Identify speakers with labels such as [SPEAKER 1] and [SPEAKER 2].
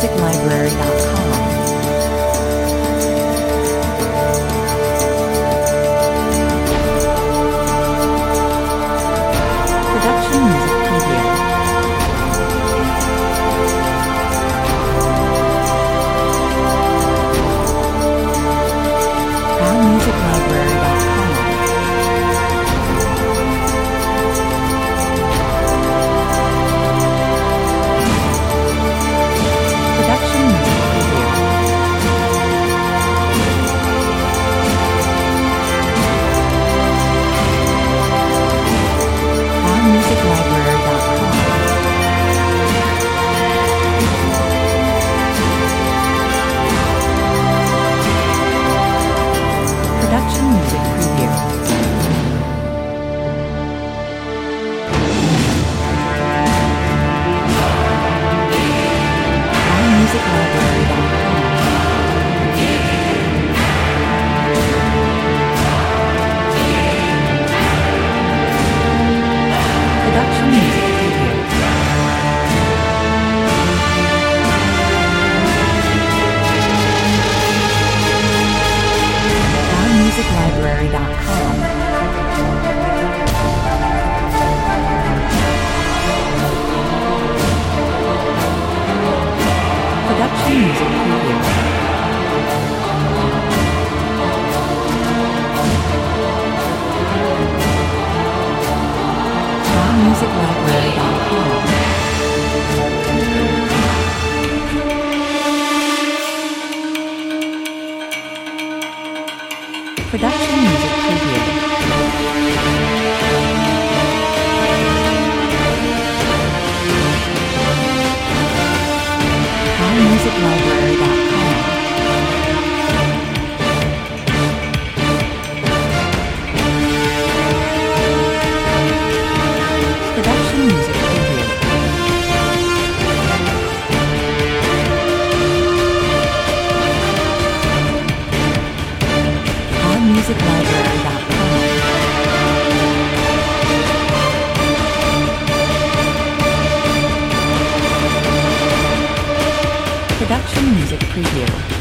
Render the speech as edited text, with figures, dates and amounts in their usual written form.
[SPEAKER 1] ProudMusicLibrary.com. Production music preview. ProudMusicLibrary.com. Production music preview. ProudMusicLibrary.com. Production music preview. ProudMusicLibrary.com. Production music preview. ProudMusicLibrary.com. Production music preview. ProudMusicLibrary.com. Production music preview. ProudMusicLibrary.com. Production music preview. ProudMusicLibrary.com. Production music preview.